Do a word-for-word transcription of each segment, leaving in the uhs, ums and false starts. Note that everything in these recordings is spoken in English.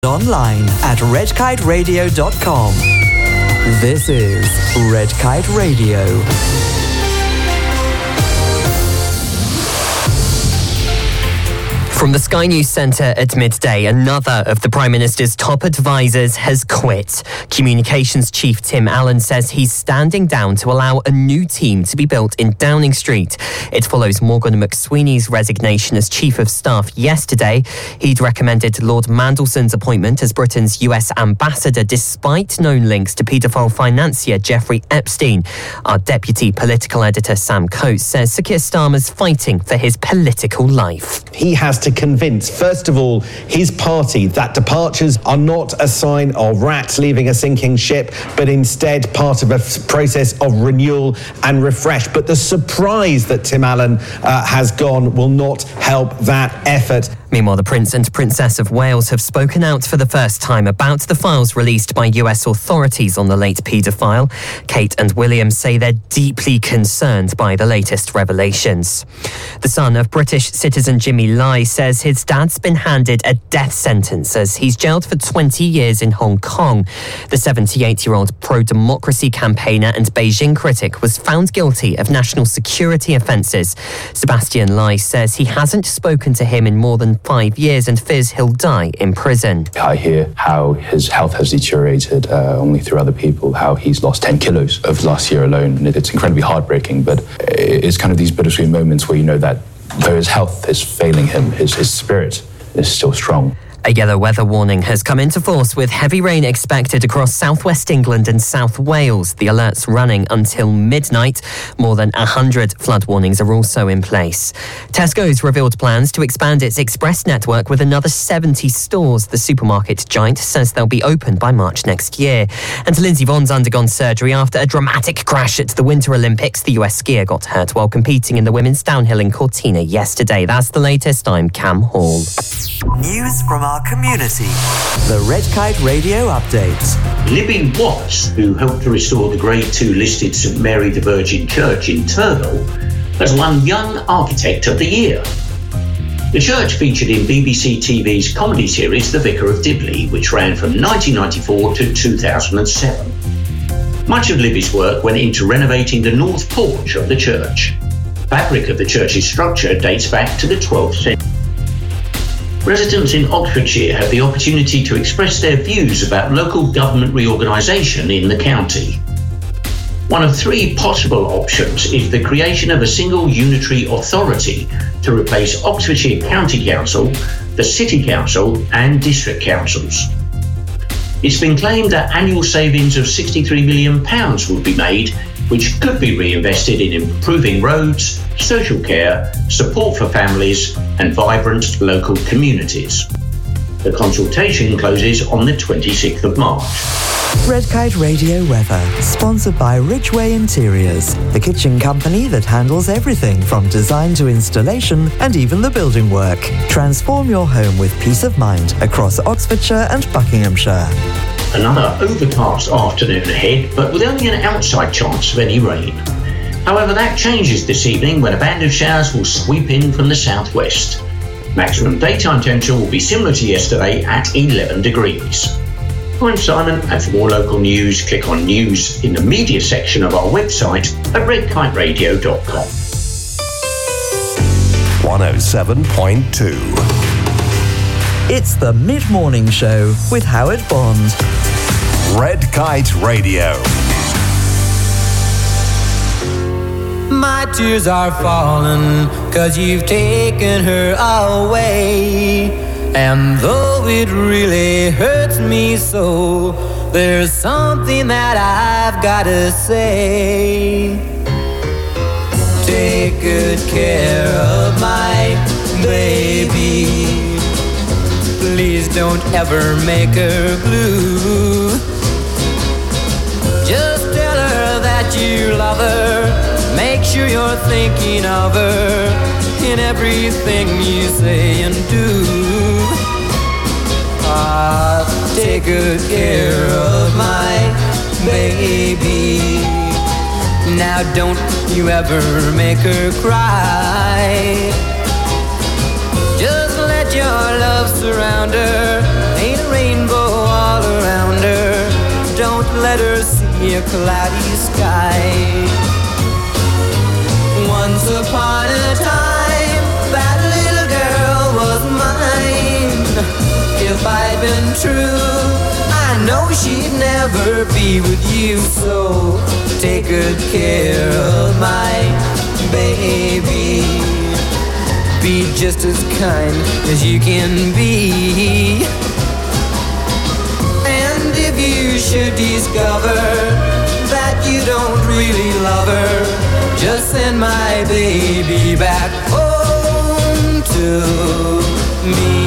Online at red kite radio dot com. This is Red Kite Radio. From the Sky News Centre at midday, another of the Prime Minister's top advisors has quit. Communications Chief Tim Allen says he's standing down to allow a new team to be built in Downing Street. It follows Morgan McSweeney's resignation as Chief of Staff yesterday. He'd recommended Lord Mandelson's appointment as Britain's U S ambassador despite known links to paedophile financier Jeffrey Epstein. Our deputy political editor Sam Coates says Sir Keir Starmer's fighting for his political life. He has to convince, first of all, his party that departures are not a sign of rats leaving a sinking ship, but instead part of a f- process of renewal and refresh. But the surprise that Tim Allen uh, has gone will not help that effort. Meanwhile, the Prince and Princess of Wales have spoken out for the first time about the files released by U S authorities on the late paedophile. Kate and William say they're deeply concerned by the latest revelations. The son of British citizen Jimmy Lai says his dad's been handed a death sentence as he's jailed for twenty years in Hong Kong. The seventy-eight-year-old pro-democracy campaigner and Beijing critic was found guilty of national security offences. Sebastian Lai says he hasn't spoken to him in more than five years and fears he'll die in prison. I hear how his health has deteriorated uh, only through other people, how he's lost ten kilos of last year alone. And it's incredibly heartbreaking, but it's kind of these bittersweet moments where you know that though his health is failing him, his, his spirit is still strong. A yellow weather warning has come into force with heavy rain expected across southwest England and South Wales. The alert's running until midnight. More than one hundred flood warnings are also in place. Tesco's revealed plans to expand its express network with another seventy stores. The supermarket giant says they'll be open by March next year. And Lindsey Vonn's undergone surgery after a dramatic crash at the Winter Olympics. The U S skier got hurt while competing in the women's downhill in Cortina yesterday. That's the latest. I'm Cam Hall. News from our community. The Red Kite Radio Update. Libby Watts, who helped to restore the Grade two listed St Mary the Virgin Church in Turville, has won Young Architect of the Year. The church featured in B B C T V's comedy series The Vicar of Dibley, which ran from nineteen ninety-four to two thousand seven. Much of Libby's work went into renovating the north porch of the church. Fabric of the church's structure dates back to the twelfth century. Residents in Oxfordshire have the opportunity to express their views about local government reorganisation in the county. One of three possible options is the creation of a single unitary authority to replace Oxfordshire County Council, the City Council and District Councils. It's been claimed that annual savings of sixty-three million pounds would be made, which could be reinvested in improving roads, social care, support for families and vibrant local communities. The consultation closes on the twenty-sixth of March. Red Kite Radio weather, sponsored by Ridgeway Interiors, the kitchen company that handles everything from design to installation and even the building work. Transform your home with peace of mind across Oxfordshire and Buckinghamshire. Another overcast afternoon ahead, but with only an outside chance of any rain. However, that changes this evening when a band of showers will sweep in from the southwest. Maximum daytime temperature will be similar to yesterday at eleven degrees. I'm Simon, and for more local news, click on News in the Media section of our website at red kite radio dot com. one oh seven point two. It's the Mid-Morning Show with Howard Bond. Red Kite Radio. My tears are falling 'cause you've taken her away. And though it really hurts me so, there's something that I've gotta say. Take good care of my baby. Please don't ever make her blue. Just tell her that you love her. Make sure you're thinking of her in everything you say and do. Ah, take good care of my baby. Now don't you ever make her cry. Just let your love surround her. Ain't a rain let her see a cloudy sky. Once upon a time, that little girl was mine. If I'd been true, I know she'd never be with you. So take good care of my baby. Be just as kind as you can be. And if you should discover that you don't really love her, just send my baby back home to me.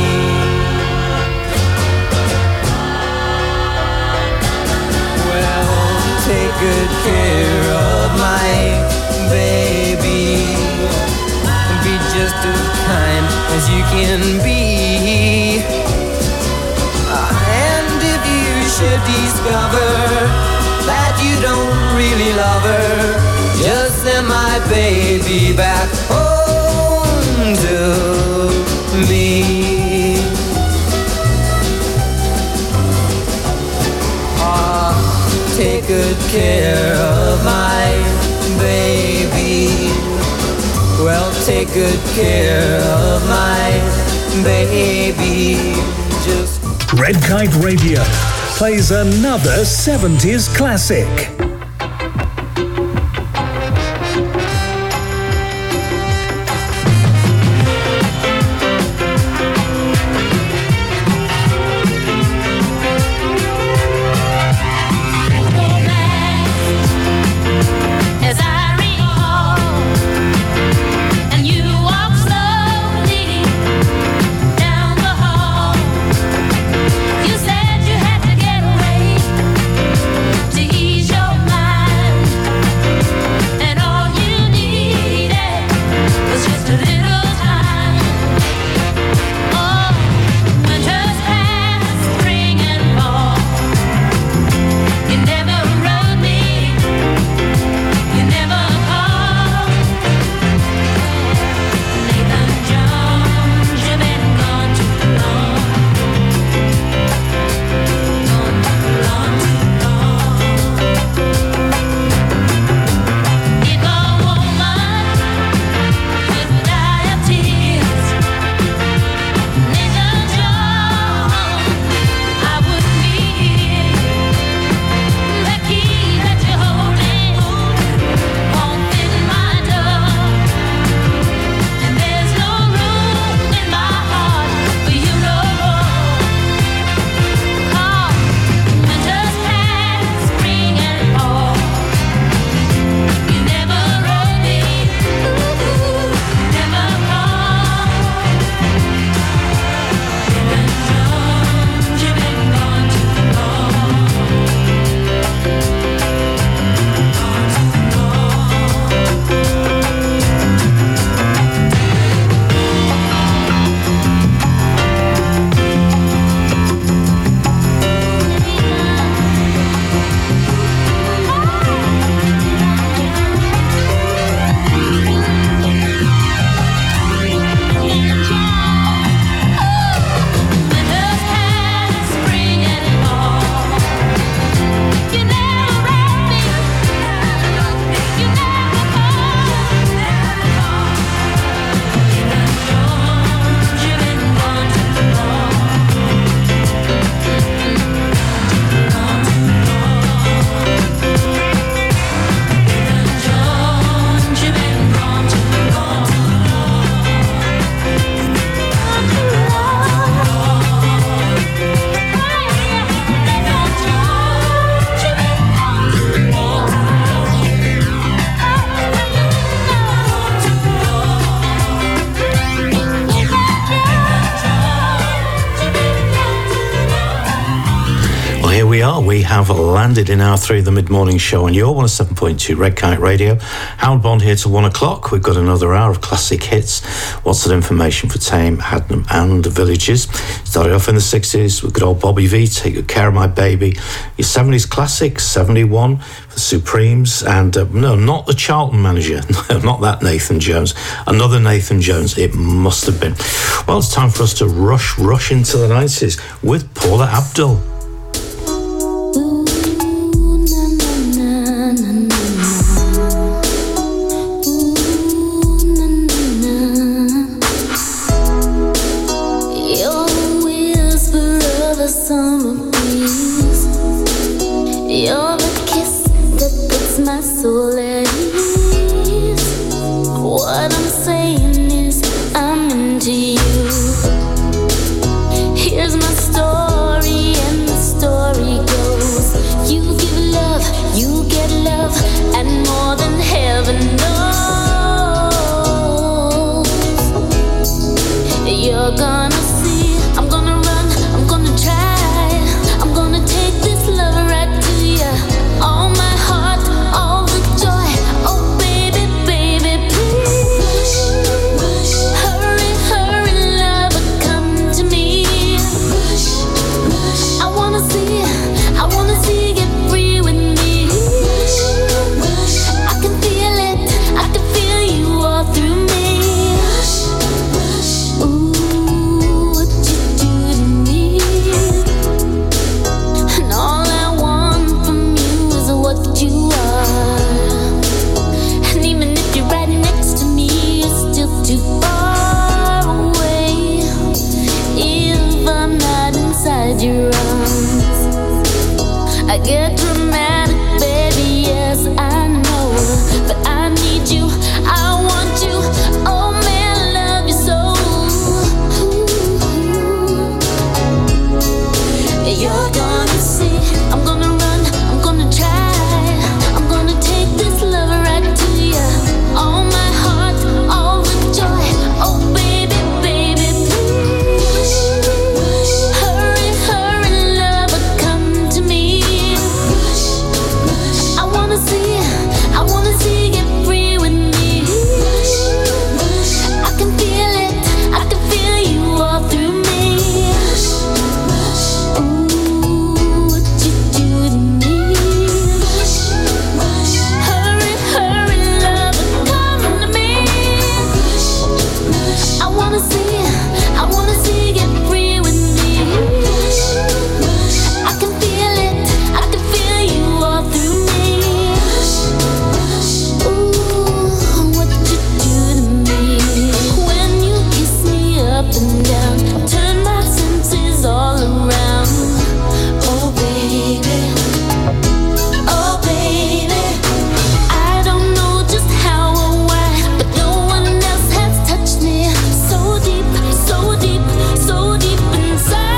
Well, take good care of my baby. Be just as kind as you can be. Uh, and if you should discover that you don't really love her, just send my baby back home to me. Ah, take good care of my baby. Well, take good care of my baby. Just Red Kite Radio plays another seventies classic. We have landed in our Through the Mid-Morning show on your one oh seven point two Red Kite Radio. Howard Bond here till one o'clock. We've got another hour of classic hits. Lots of information for Tame, Hadnam and the Villages. Started off in the sixties with good old Bobby V, Take Good Care of My Baby. Your seventies classic, seventy-one for Supremes. And uh, no, not the Charlton manager. No, not that Nathan Jones. Another Nathan Jones, it must have been. Well, it's time for us to rush, rush into the nineties with Paula Abdul. the summer breeze. You're the kiss that puts my soul at ease. What I'm saying is I'm into you. Here's my story and the story goes. You give love, you get love, and more than heaven knows. You're gonna see, I'm gonna run, I'm gonna try, I'm gonna take this love right to you. All my heart, all the joy. Oh baby, baby, please. Hurry, hurry, lover, come to me. I wanna see, I wanna see you get free with me. I can feel it, I can feel you all through me. Ooh, what you do to me. And all I want from you is what you are. And even if you're right next to me, you're still too far away. If I'm not inside your arms, I get dramatic, baby, yes, I know. But I need you, I want you, oh man, I love you so. You're gonna see, I'm gonna run, I'm gonna try, I'm gonna take this love right to you. All my heart, all the joy. Oh baby, baby, please. Hurry, hurry, lover, come to me. I wanna see, I wanna see you get free with me. I can feel it, I can feel you all through me. Ooh, what you do to me. Hurry, hurry, lover, come to me. I wanna see, I wanna see you get free with me. I can feel it, I can feel you all through me. Ooh, what you do to me. When you kiss me up and down, turn my senses all around. Oh baby, oh baby, I don't know just how or why, but no one else has touched me so deep, so deep, so deep inside.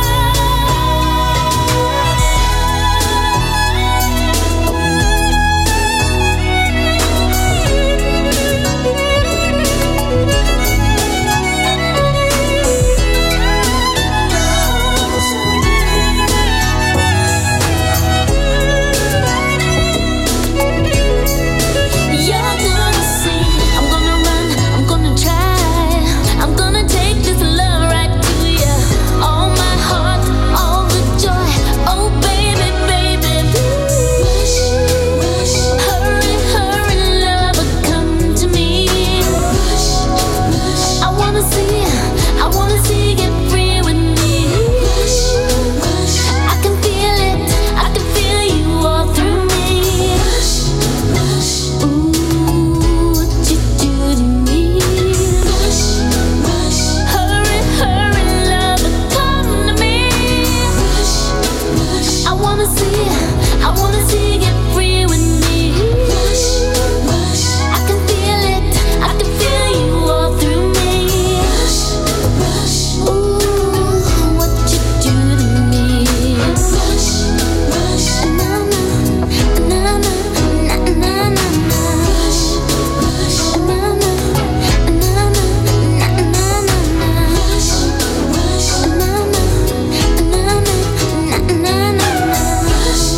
You're gonna see, I'm gonna run, I'm gonna try, I'm gonna take this love right to you. All my heart, all the joy. Oh baby, baby, please. Hurry, hurry, lover, come to me. I wanna see, I wanna see you get free with me. I can feel it, I can feel you all through me. Ooh, what you do to me. Hurry, hurry, lover, come to me. I wanna see, I wanna see you get free with me. I can feel it, I can feel you all through me. Ooh, what you do to me. Na na, na na, na na na na. Na na, na na, na na na na. Na na, na na, na na na na.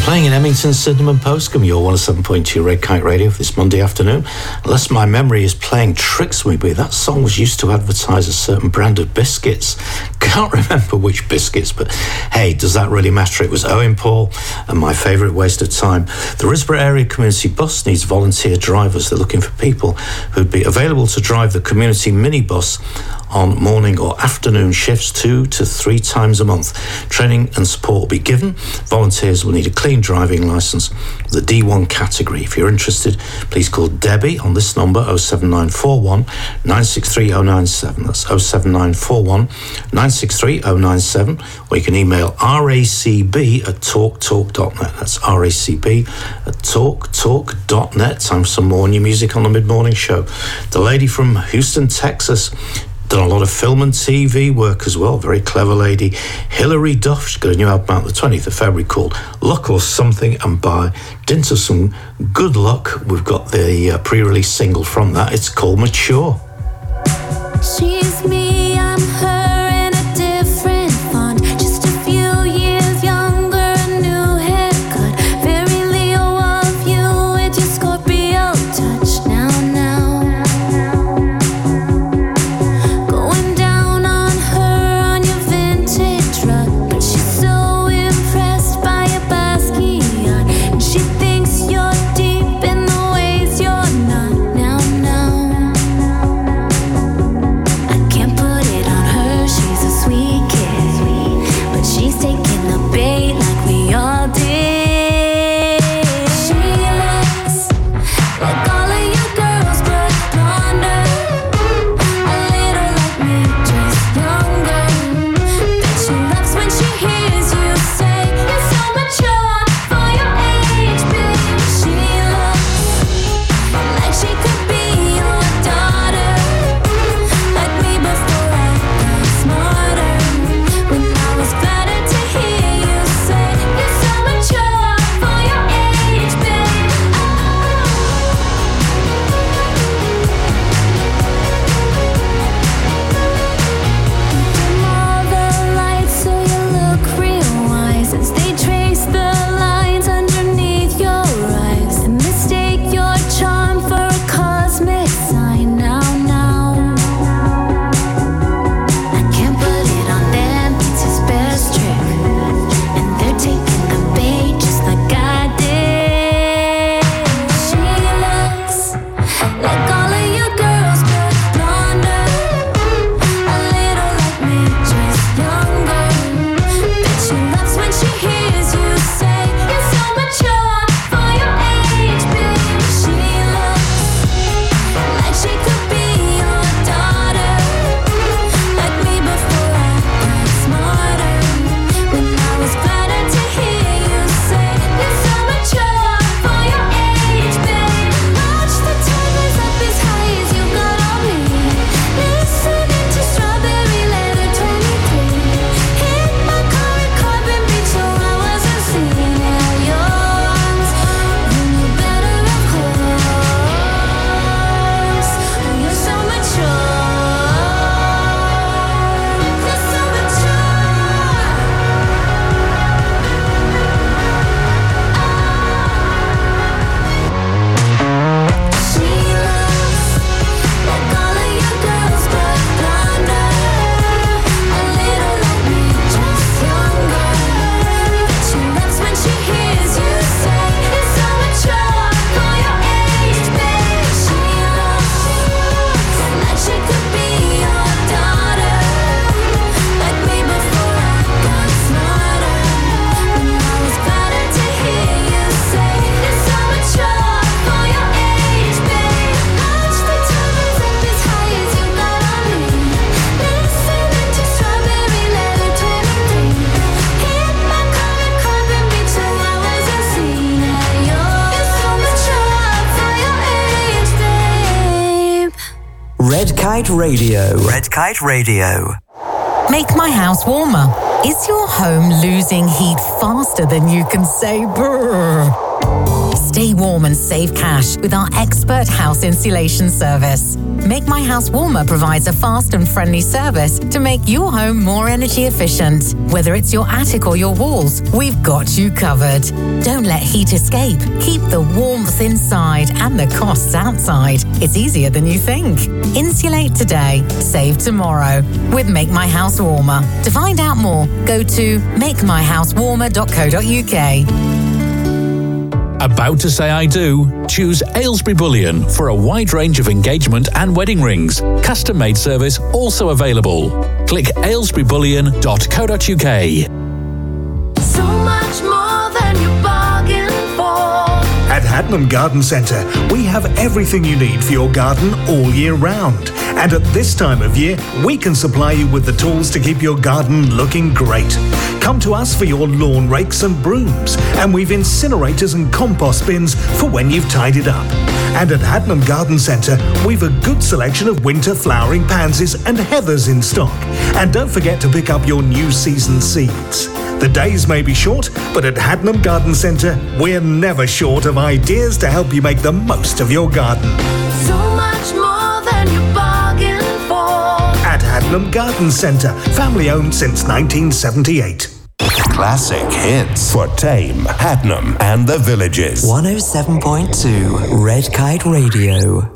playing in Emmington, Sydenham and Postcombe. You're one oh seven point two Red Kite Radio for this Monday afternoon. Unless my memory is playing tricks with me, that song was used to advertise a certain brand of biscuits. Can't remember which biscuits, but hey, does that really matter? It was Owen Paul and My Favourite Waste of Time. The Risborough Area Community Bus needs volunteer drivers. They're looking for people who'd be available to drive the community minibus on morning or afternoon shifts two to three times a month. Training and support will be given. Volunteers will need a clean driving licence, the D one category. If you're interested, please call Debbie on this number, oh seven nine four one, nine six three oh nine seven. That's oh seven nine four one, nine six three oh nine seven. Or you can email racb at talktalk dot net. That's racb at talktalk dot net. Time for some more new music on the mid-morning show. The lady from Houston, Texas, done a lot of film and T V work as well. Very clever lady. Hilary Duff. She's got a new album out the twentieth of February called Luck or Something. And by dint of some good luck, we've got the uh, pre-release single from that. It's called Mature. She's me, I'm her in a different font. Just a few years younger, a new haircut. Very Leo of you with your Scorpio touch. Now, now. Going down on her on your vintage truck. But she's so impressed by your Basquiat. And she thinks you're deep in the ways you're not. Now, now. I can't put it on her, she's a sweet kid. But she's taking the bait like we all did. She looks like all of you girls, but blonder. A little like me, just younger. Bet she loves when she hears you say you're so mature for your age, babe. She looks like she could be your daughter, like me before I got smarter. When I was flattered to hear you say you're so mature for your age, babe. Dim all the lights so you look real wise as they trace the lines underneath your eyes and mistake your charm for a cosmic sign. Now, now. I can't put it on them, it's his best trick. And they're taking the bait just like I did. She looks like all of you girls, but blonder. A little like me, just younger. Bet she loves when she hears you say you're so mature for your age, babe. She looks like she could be your daughter, like me before I got smarter. When I was flattered to hear you say you're so mature for your age, babe. Watch the time rise up as high as you got on me. Listening to Strawberry Letter twenty-three. Hit my car at Carbon Beach so I wasn't seen. Now your arms, you knew better of course. You're so mature. You're so mature. She looks like all of you girls, but blonder. A little like me, just younger. Bet she loves when she hears you say you're so mature for your age, babe. She looks like she could be your daughter, like me before I got smarter. When I was flattered to hear you say you're so mature for your age, babe. Watch the time rise up as high as you got on me. Listening to Strawberry Letter twenty-three. Hit my car at Carbon Beach so I wasn't seen. Now you're so mature for your age, babe. Red Kite Radio. Red Kite Radio. Make my house warmer. Is your home losing heat faster than you can say brrr? Stay warm and save cash with our expert house insulation service. Make My House Warmer provides a fast and friendly service to make your home more energy efficient. Whether it's your attic or your walls, we've got you covered. Don't let heat escape. Keep the warmth inside and the costs outside. It's easier than you think. Insulate today, save tomorrow with Make My House Warmer. To find out more, go to make my house warmer dot co dot uk. About to say I do? Choose Aylesbury Bullion for a wide range of engagement and wedding rings. Custom-made service also available. Click aylesbury bullion dot co dot uk. So much more than you bargained for. At Hadnam Garden Centre, we have everything you need for your garden all year round. And at this time of year, we can supply you with the tools to keep your garden looking great. Come to us for your lawn rakes and brooms, and we've incinerators and compost bins for when you've tidied up. And at Hadnam Garden Centre, we've a good selection of winter flowering pansies and heathers in stock. And don't forget to pick up your new season seeds. The days may be short, but at Hadnam Garden Centre, we're never short of ideas to help you make the most of your garden. So much more than you bargained for. At Hadnam Garden Centre, family owned since nineteen seventy-eight. Classic hits for Tame, Hadnam, and the Villages. one oh seven point two Red Kite Radio.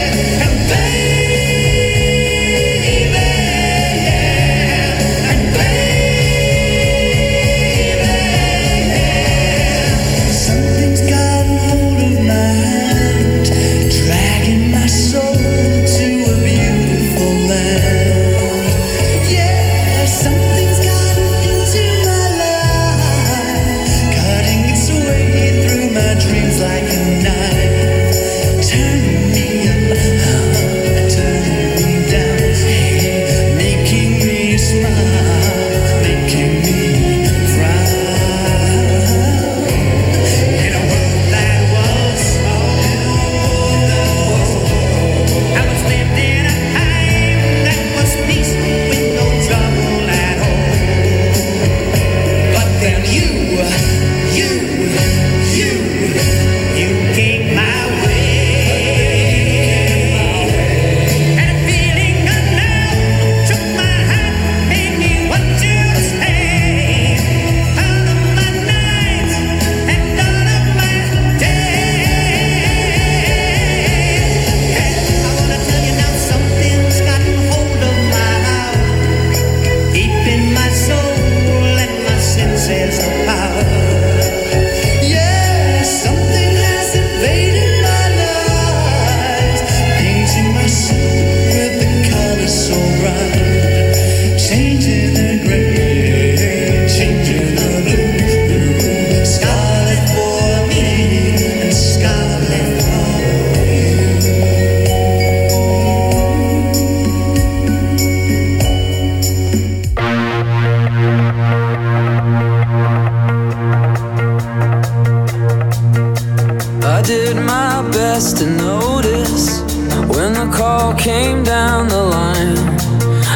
Baby,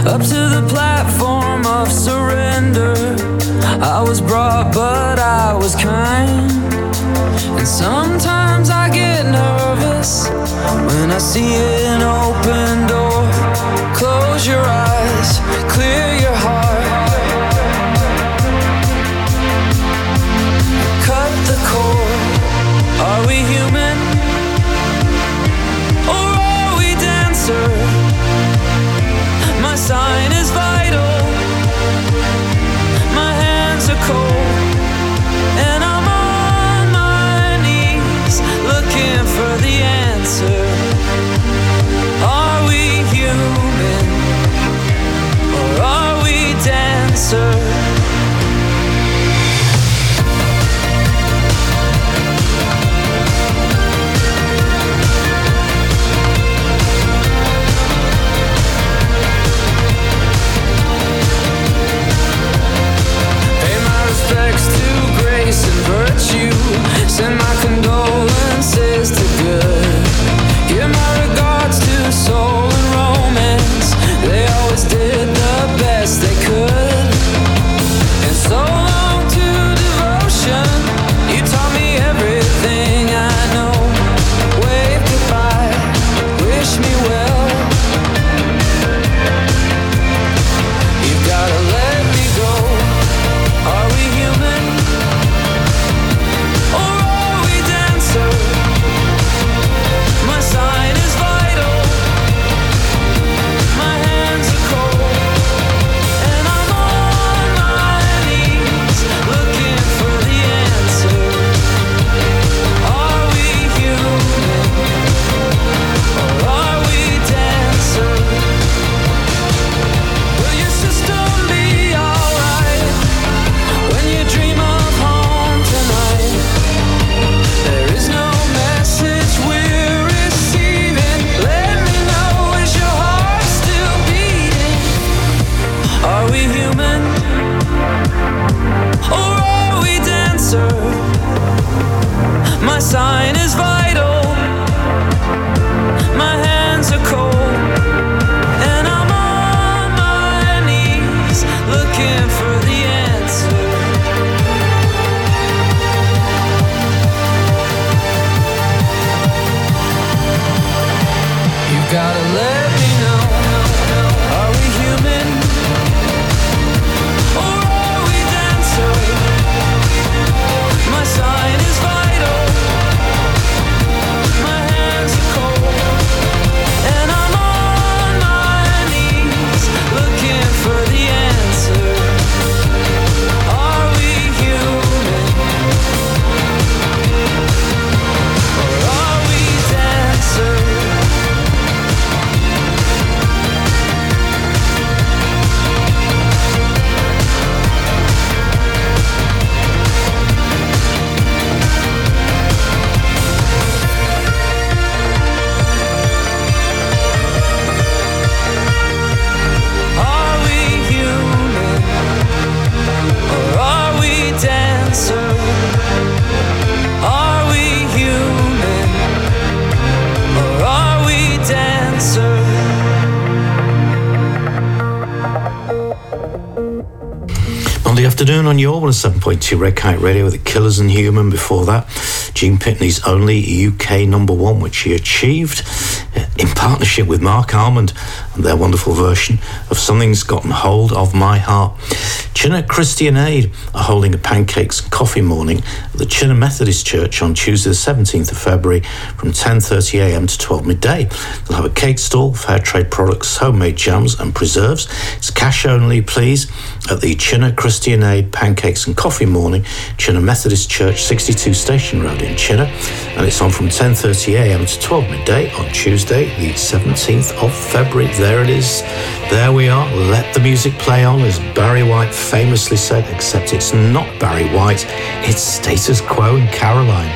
up to the platform of surrender. I was brought, but I was kind. And sometimes I get nervous when I see an open door. Close your eyes, clear your heart. Cut the cord. Are we human? Or are we dancer? My sign is vital. My hands are cold. And I'm on my knees looking for the answer. Are we human? Or are we dancer? To grace and virtue, send my condolences to good. Give my regards to soul and romance. They always did the best they could. And so long to devotion. You taught me everything I know. Wave goodbye, wish me well. You've gotta let me go. Are we human? Or are we dancer? My sign is vital. My hands are cold. And I'm on my knees looking for the answer. Are we human? Or are we dancer? Will your system be alright when you dream of home tonight? There is no message we're receiving. Let me know, is your heart still beating? Are we human? Or are we dancer? My sign is vital. My hands are cold. And I'm on my knees looking for the answer. You've gotta let me know. Are we human? Or are we dancer? My sign is vital. My hands are cold. And I'm on my knees looking for the answer. Are we human? Or are we dancer? Are we human? Or are we dancer? Are we human? Or are we dancer? Monday afternoon on your one oh seven point two Red Kite Radio with the Killers and Human. Before that, Gene Pitney's only U K number one, which he achieved in partnership with Mark Almond and their wonderful version of Something's Gotten Hold of My Heart. Chinner Christian Aid are holding a pancakes and coffee morning at the Chinner Methodist Church on Tuesday the seventeenth of February from ten thirty a m to twelve midday. They'll have a cake stall, fair trade products, homemade jams and preserves. It's cash only, please, at the Chinner Christian Aid Pancakes and Coffee Morning, Chinner Methodist Church, sixty-two Station Road in Chinner, and it's on from ten thirty a m to twelve midday on Tuesday the seventeenth of February. There it is. There we are. Let the music play on, as Barry White famously said, except it's not Barry White, it's Status Quo and Caroline.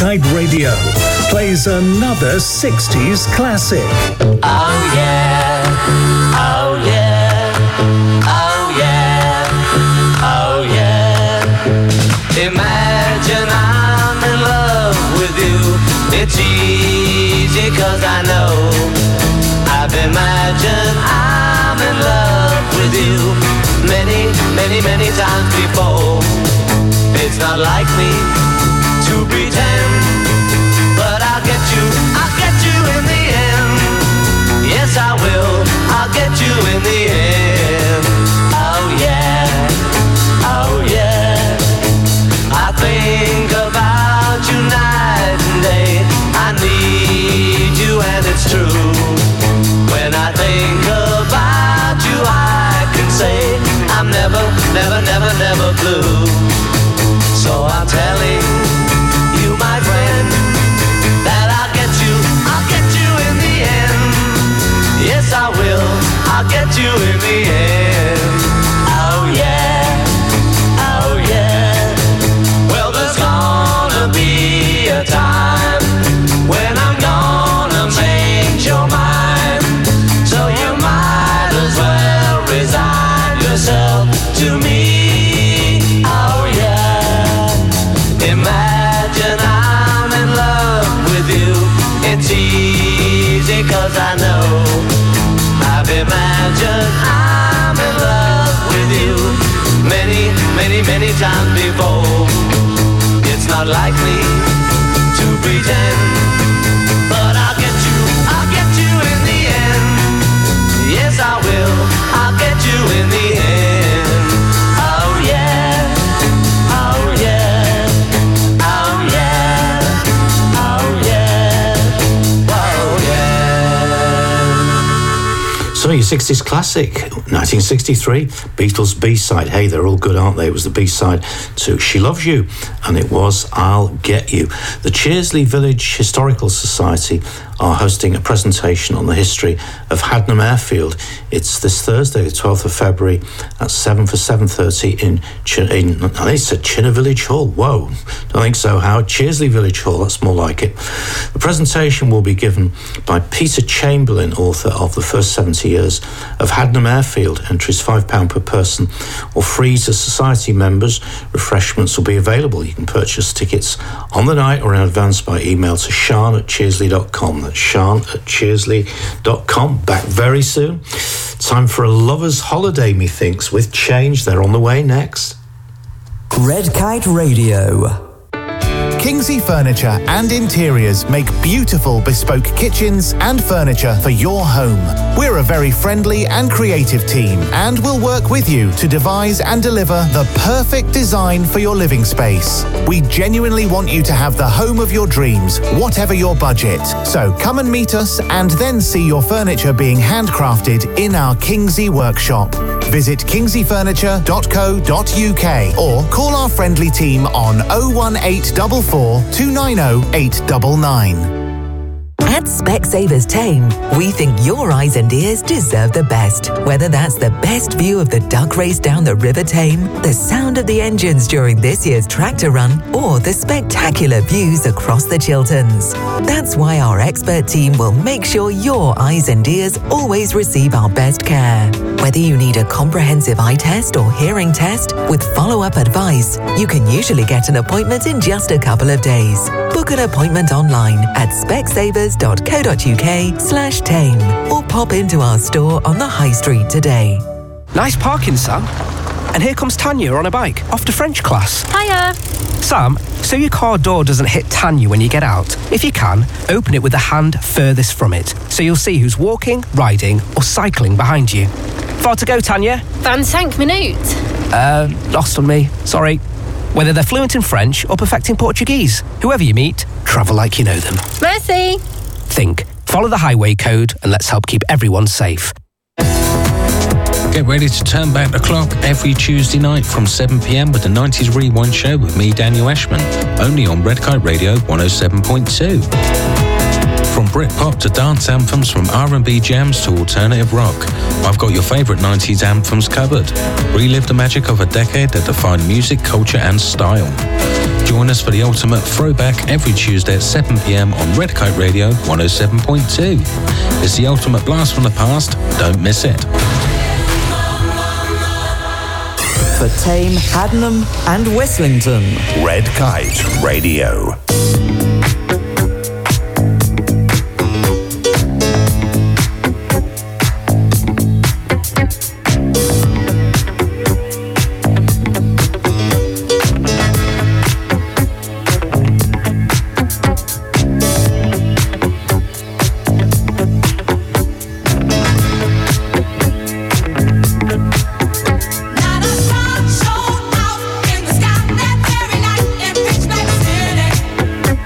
Kite Radio plays another sixties classic. Oh yeah, oh yeah, oh yeah, oh yeah. Imagine I'm in love with you. It's easy cause I know I've imagined I'm in love with you many, many, many times before. It's not like me to pretend, but I'll get you, I'll get you in the end. Yes, I will, I'll get you in the end. Oh yeah, oh yeah. I think about you night and day. I need you and it's true. When I think about you, I can say I'm never, never, never, never blue. So I'm telling you, my friend, that I'll get you, I'll get you in the end. Yes, I will, I'll get you in the end. Oh yeah, oh yeah. Well, there's gonna be a time when I'm gonna change your mind. So you might as well resign yourself to me. Oh yeah. Imagine I'm in love with you. It's easy cause I know I've imagined I'm in love with you many, many, many times before. It's not like me to pretend, but I'll get you, I'll get you in the end. Yes, I will, I'll get you in the end. Oh yeah, oh yeah, oh yeah, oh yeah, oh yeah. So your sixties classic, nineteen sixty-three, Beatles B-side. Hey, they're all good, aren't they? It was the B-side to She Loves You, and it was I'll Get You. The Cheersley Village Historical Society are hosting a presentation on the history of Hadnam Airfield. It's this Thursday, the twelfth of February, at seven for seven thirty in, Ch- in I think it said Chinner Village Hall. Whoa, don't think so, Howard. Cheersley Village Hall, that's more like it. The presentation will be given by Peter Chamberlain, author of The First seventy Years of Hadnam Airfield. Entries five pounds per person or free to society members. Refreshments will be available. You can purchase tickets on the night or in advance by email to Sean at cheersley dot com. That's Sean at cheersley dot com. Back very soon. Time for a lover's holiday, methinks, with Change. They're on the way next. Red Kite Radio. Kingsley Furniture and Interiors make beautiful bespoke kitchens and furniture for your home. We're a very friendly and creative team and will work with you to devise and deliver the perfect design for your living space. We genuinely want you to have the home of your dreams, whatever your budget. So come and meet us and then see your furniture being handcrafted in our Kingsley workshop. Visit kingsley furniture dot co dot uk or call our friendly team on oh one eight four four, two nine oh, eight nine nine. At Specsavers Tame, we think your eyes and ears deserve the best. Whether that's the best view of the duck race down the River Tame, the sound of the engines during this year's tractor run, or the spectacular views across the Chilterns. That's why our expert team will make sure your eyes and ears always receive our best care. Whether you need a comprehensive eye test or hearing test with follow-up advice, you can usually get an appointment in just a couple of days. Book an appointment online at specsavers dot co dot uk slash tame or pop into our store on the High Street today. Nice parking, Sam. And here comes Tanya on a bike, off to French class. Hiya. Sam, so your car door doesn't hit Tanya when you get out. If you can, open it with the hand furthest from it, so you'll see who's walking, riding, or cycling behind you. Far to go, Tanya? vingt-cinq minutes. Uh, lost on me. Sorry. Whether they're fluent in French or perfecting Portuguese, whoever you meet, travel like you know them. Merci. Think. Follow the highway code and let's help keep everyone safe. Get ready to turn back the clock every Tuesday night from seven p.m. with the nineties Rewind Show with me, Daniel Ashman, only on Red Kite Radio one oh seven point two. From Britpop to dance anthems, from R and B jams to alternative rock, I've got your favourite nineties anthems covered. Relive the magic of a decade that defined music, culture and style. join us for the ultimate throwback every Tuesday at seven p.m. on Red Kite Radio one oh seven point two. It's the ultimate blast from the past. Don't miss it. For Tame, Haddenham and Westlington. Red Kite Radio. Showed out in the sky that very night in Pitch Black City.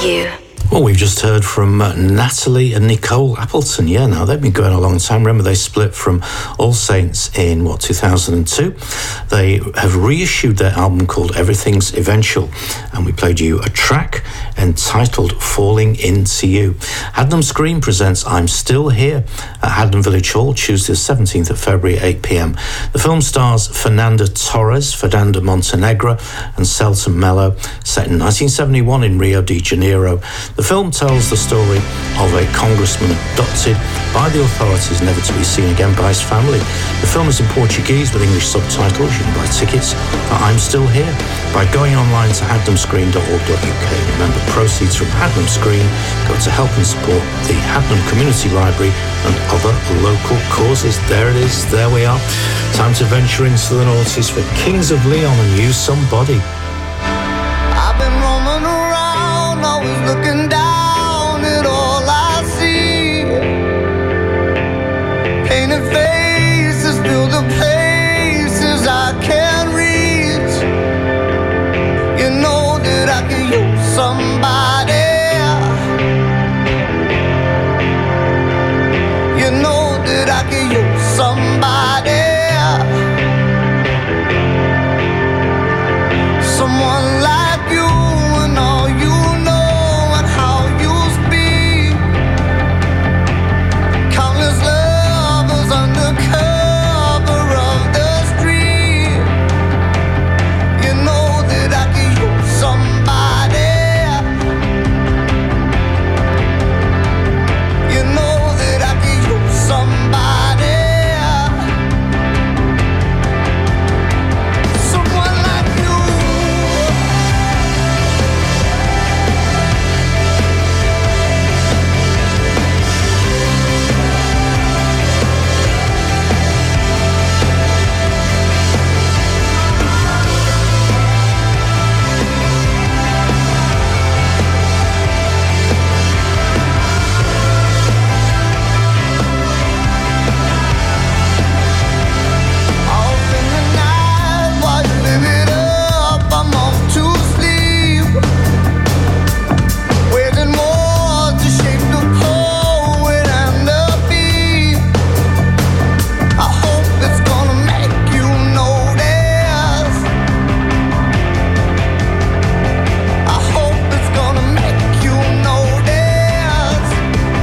you. Well, we've just heard from uh, Natalie and Nicole Appleton. Yeah, now they've been going a long time. Remember, they split from All Saints in, what, two thousand two? They have reissued their album called Everything's Eventual, and we played you a track entitled Falling Into You. Hadnam Screen presents I'm Still Here at Hadlam Village Hall, Tuesday the seventeenth of February, eight p.m. The film stars Fernanda Torres, Fernanda Montenegro and Celton Mello, set in nineteen seventy-one in Rio de Janeiro. The film tells the story of a congressman adopted by the authorities, never to be seen again by his family. The film is in Portuguese with English subtitles. You can buy tickets for I'm Still Here by going online to hadlam screen dot org dot u k. Remember, proceeds from Hadlam Screen go to help and support the Hadlam Community Library and other local causes. There it is, there we are. Time to venture into the noughties for Kings of Leon and Use Somebody. I've been roaming around, always looking down at all I see. Painted faces fill the places I can't reach. You know that I can use somebody. You know that I can use somebody. Someone like you and all you know and how you speak. Countless lovers under cover of the street. You know that I can use somebody. You know that I can use somebody. Someone like you. Off in the night while you live it up, I'm off to sleep. Waiting more to shape the poet and the beat. I hope it's gonna make you notice. I hope it's gonna make you notice.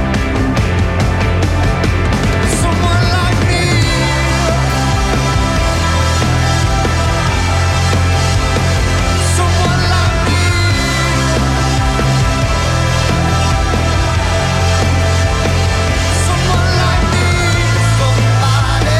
Someone like me. Someone like me. Someone like me. Somebody.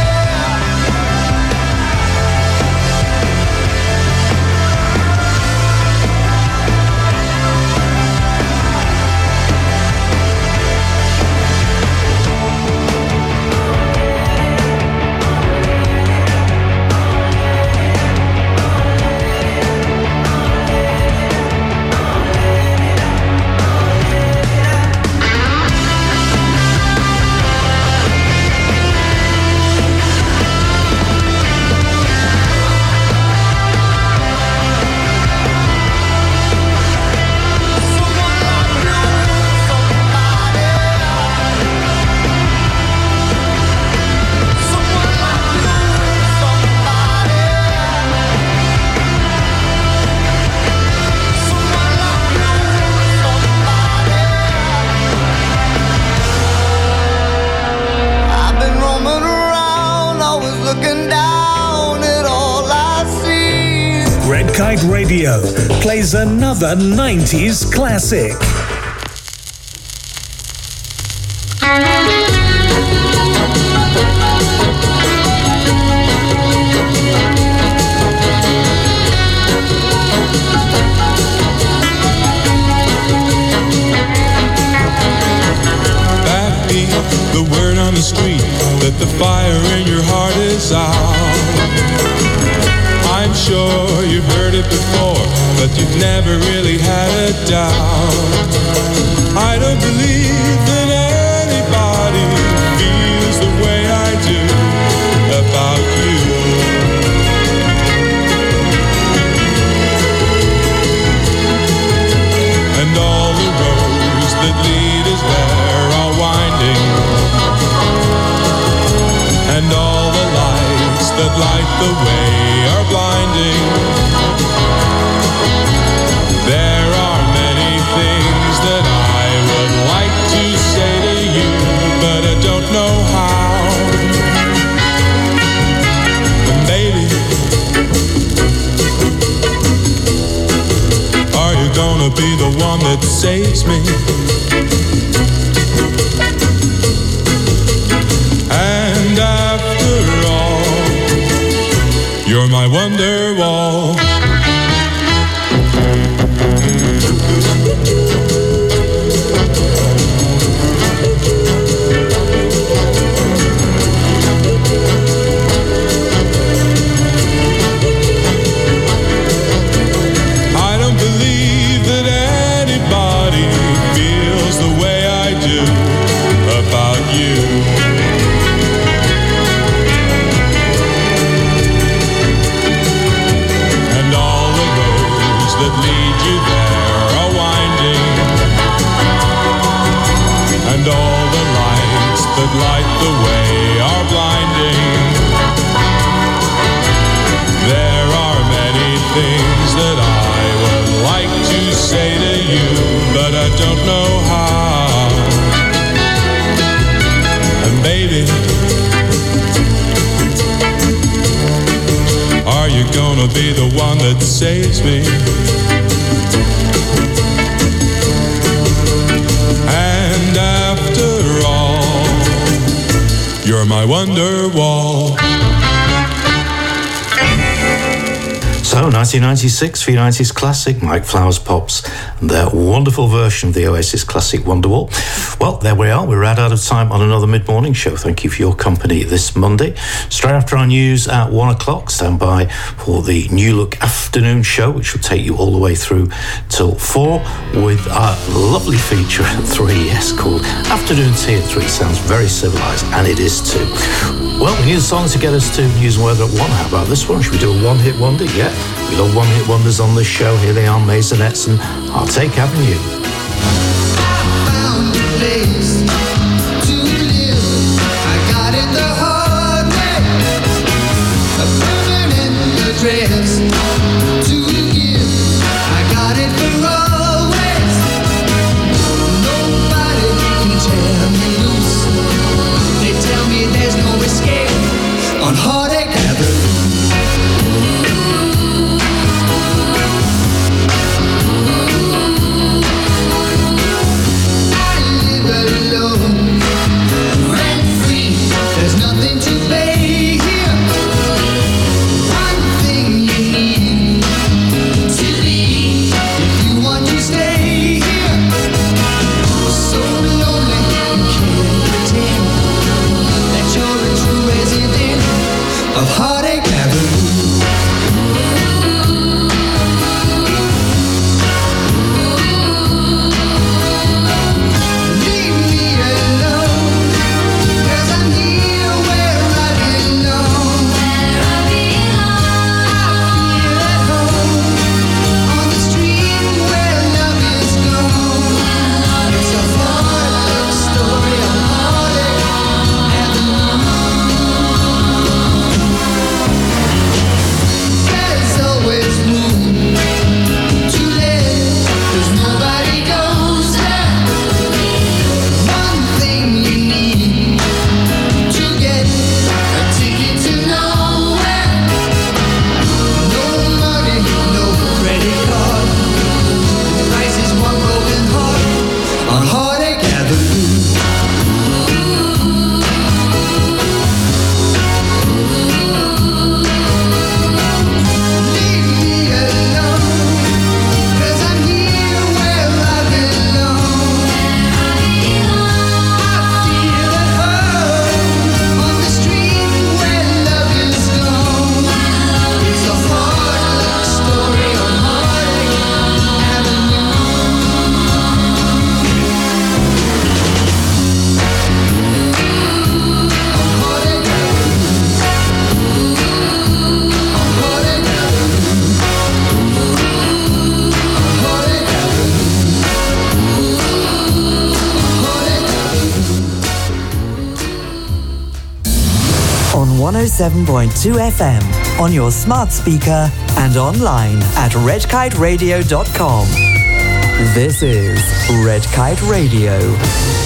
I've been roaming around, always looking down at all I see. Red Kite Radio plays another nineties classic. That be the word on the street that the fire in your heart is out. I'm sure you've heard it before, but you've never really had a doubt. I don't believe that anybody feels the way I do about you. And all around light the way are blinding. There are many things that I would like to say to you, but I don't know how. And baby, are you gonna be the one that saves me? And after all, you're my wonder wall. I don't believe that anybody feels the way I do about you. That lead you there are winding, and all the lights that light the way are blinding. There are many things that I would like to say to you, but I don't know how. And baby, are you gonna be the one that saves me? And after all, you're my wonder wall. So, nineteen ninety-six for your nineties classic, Mike Flowers Pops, and their wonderful version of the Oasis classic Wonderwall. Well, there we are. We're right out of time on another mid-morning show. Thank you for your company this Monday. Straight after our news at one o'clock, stand by for the New Look afternoon show, which will take you all the way through till four, with a lovely feature at three, yes, called Afternoon Tea at three. Sounds very civilised, and it is too. Well, we need a song to get us to news and weather at one. How about this one? Should we do a one-hit wonder? Yeah, we love one-hit wonders on this show. Here they are, Maisonettes and Heartache Avenue. Found a place to live. I got it the hard way. A permanent address to give. I got it for always. Nobody can tear me loose. They tell me there's no escape on Heartache Avenue. seven point two F M on your smart speaker and online at red kite radio dot com. This is Red Kite Radio.